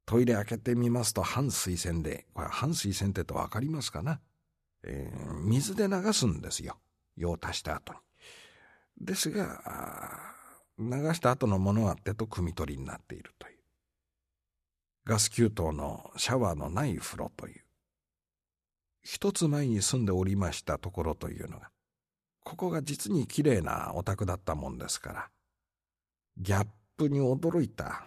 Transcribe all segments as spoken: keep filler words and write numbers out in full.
トイレ開けてみますと半水洗で、これ半水洗ってと分かりますかな、えー、水で流すんですよ、用を足した後に。ですが流した後のものは手と汲み取りになっているという、ガス給湯のシャワーのない風呂という、一つ前に住んでおりましたところというのが、ここが実にきれいなお宅だったもんですから、ギャップに驚いた。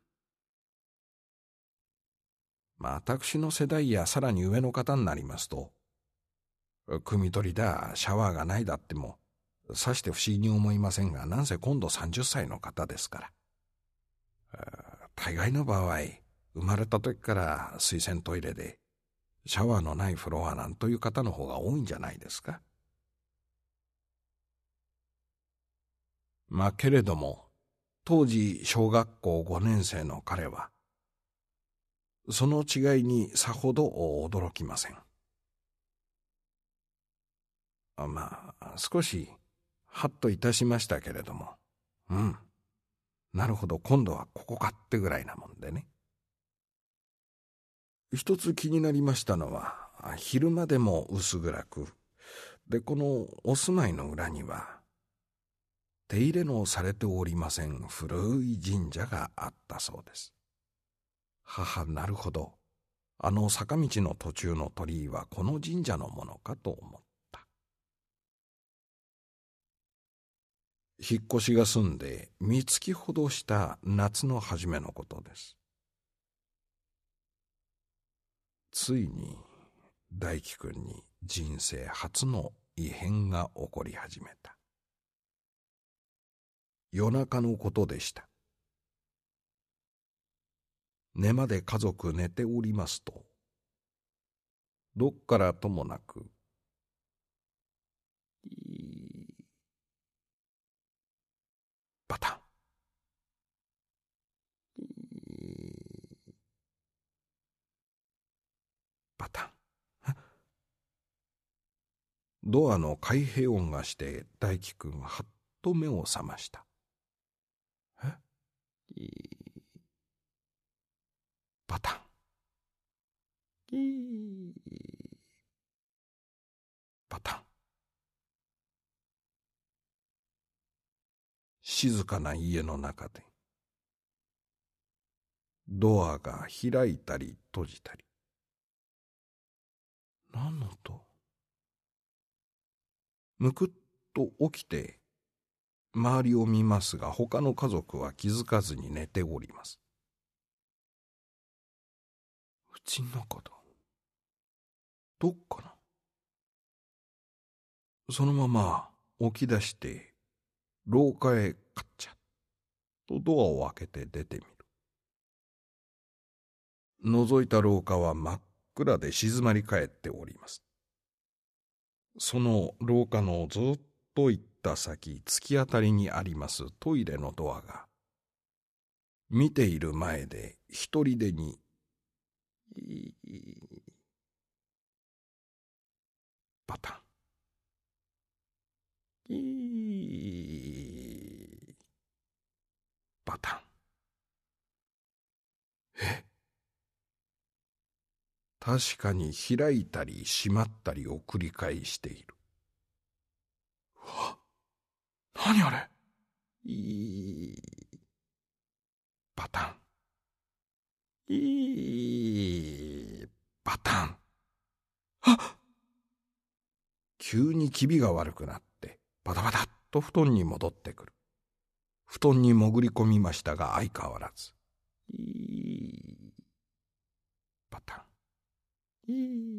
まあ私の世代やさらに上の方になりますと、汲み取りだシャワーがないだってもさして不思議に思いませんが、なんせ今度さんじゅっさいの方ですから、大概の場合生まれた時から水洗トイレでシャワーのないフロアなんという方の方が多いんじゃないですか。まあけれども当時小学校ごねん生の彼はその違いにさほど驚きません。まあ少しハッといたしましたけれども、うんなるほど、今度はここかってぐらいなもんでね。一つ気になりましたのは、昼間でも薄暗くで、このお住まいの裏には手入れのされておりません古い神社があったそうです。はは、なるほど、あの坂道の途中の鳥居はこの神社のものかと思った。引っ越しが済んで三月ほどした夏の初めのことです。ついに大輝くんに人生初の異変が起こり始めた。夜中のことでした。寝まで家族寝ておりますと、どっからともなくバタンバタン、ドアの開閉音がして大輝くんはっと目を覚ました。えバタンバタン。静かな家の中でドアが開いたり閉じたり。何の音？むくっと起きて周りを見ますが、他の家族は気づかずに寝ております。うちの中だ。どっかな。そのまま起き出して廊下へカッチャッとドアを開けて出てみる。覗いた廊下は真っ暗で静まり返っております。その廊下のずっと行った先、突き当たりにありますトイレのドアが、見ている前で一人でにバタンバタン。え？確かに開いたり閉まったりを繰り返している。うわ、何あれ？いいバタン、いいバタン。あっ！急に気味が悪くなってバタバタっと布団に戻ってくる。布団に潜り込みましたが相変わらずいいバタン、いい